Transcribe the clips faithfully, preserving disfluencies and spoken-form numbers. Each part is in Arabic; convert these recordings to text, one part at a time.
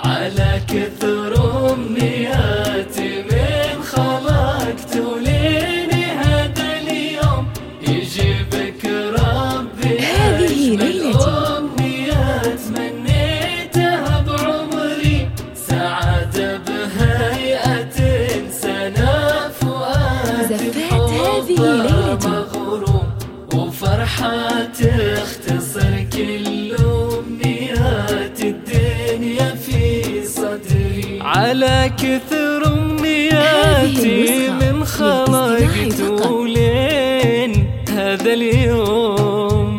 على كثر أمنياتي من خلقت وليني هذا اليوم يجيبك ربي هذه ليلتي. أمنيات منيتها بعمري، سعادة بهيئة سنة فؤادي زفات هذه ليلتي. مغروم وفرحة تختصر كل أمنيات الدنيا في صدري. على كثر أمنياتي من خلقت ولين هذا اليوم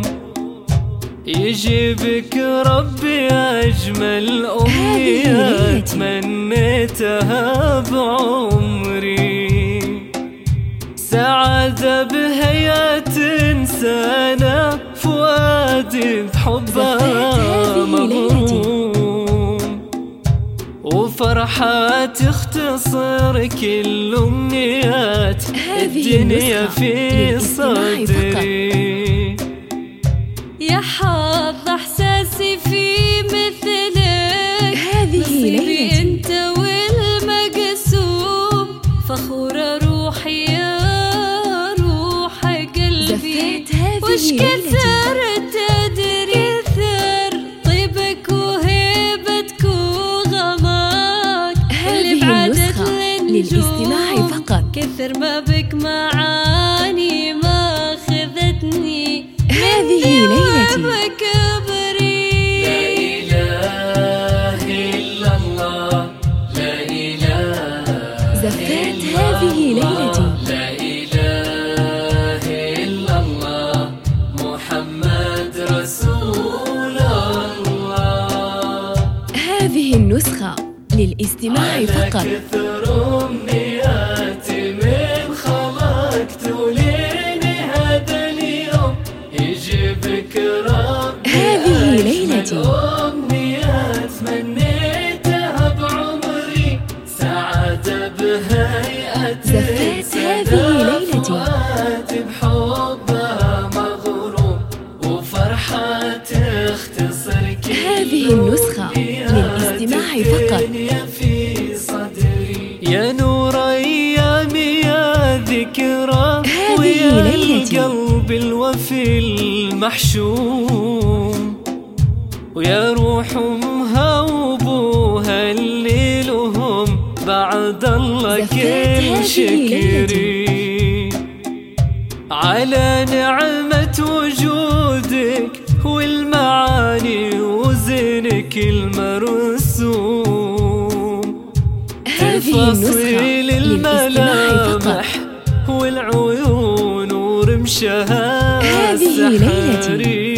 يجيبك ربي أجمل أمنيات منيتها بعمري، سعادة بهيئة إنسانة فؤادي بحبها مغروم، وفرحة تختصر كل أمنيات الدنيا في صدري. يا حظ إحساسي في مثلك، نصيبي أنت والمقسوم، فخورة روحي يا روح قلبي، وش كثر تدري ثر طيبك وهيبتك وغماك، اللي بعدد للاستماع فقط. كثر ما بك معاني ما خذتني. هذه ليلتي. لا إله إلا الله، لا إله زفات هذه ليلتي. لا إله إلا الله محمد رسول الله. هذه النسخة للاستماع فقط. على كثر أمنياتي من خلقت وليني هذا اليوم يجيبك ربي هذه ليلتي. أمنيات منيتها بعمري، سعادة بهيئة زفات هذه ليلتي. فؤادي بحبها مغروم، وفرحة تختصر كل هذه النسخة للاستماع فقط. في صدري. يا نور أيامي يا ذكرى ويا القلب الوفي المحشوم، ويا روح أمها وأبوها اللي لهم بعد الله كل شكري، على نعمة وجودك والمعاني وزنك المرسوم، تفاصيل الملامح والعيون ورمشها السحري،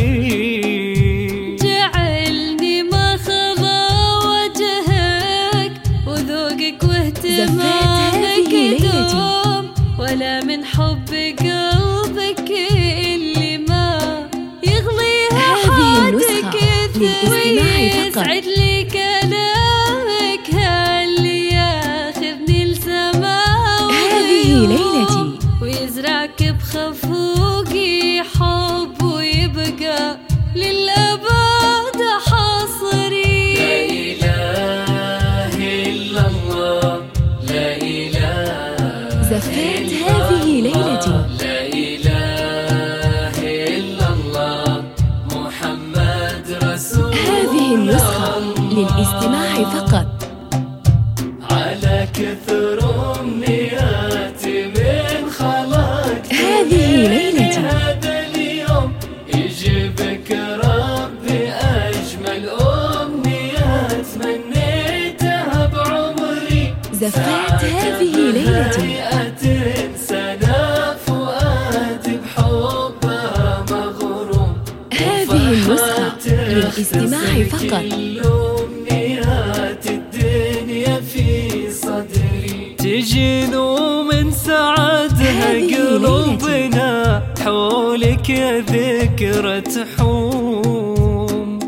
جعلني ما خضى وجهك وذوقك واهتمامك دوم، ولا من حب قلبك اللي ما يغليها حدك ويسعد لي كلامك هاللي ياخذني لسماوي. هذه ليلتي. ويزرعك بخفوقي حب ويبقى للأبد حصري. لا إله إلا الله، لا إله زفات هذه ليلتي. لا إله إلا الله محمد رسول الله. هذه النسخة للاستماع فقط. على كثر أمنياتي من خلقت هذه ليلتي. هذا اليوم يجيبك ربي أجمل أمنيات منيتها بعمري، زفات هذه ليلتي. سنة فؤادي بحبها مغروم، هذه النسخة للاستماع فقط. أمنيات الدنيا في صدري، تجين ومن سعادها قلوبنا حولك يا ذكرى تحوم،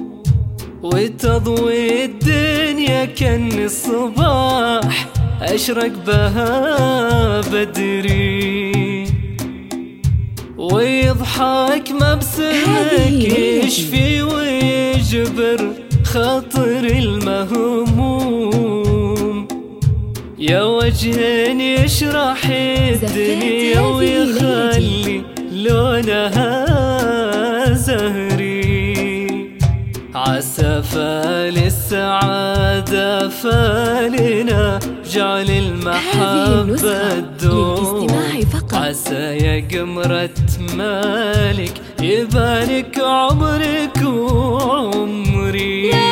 وتضوي الدنيا كأن الصباح أشرق بها بدري، ويضحك مبسمك يشفي ويجبر خاطر المهموم، يا وجه يشرح الدنيا ويخلي لونها زهري. عسى فال السعادة فالنا جعل المحبة تدوم. عسى يا قمرة مالك يبارك عمرك وعمري.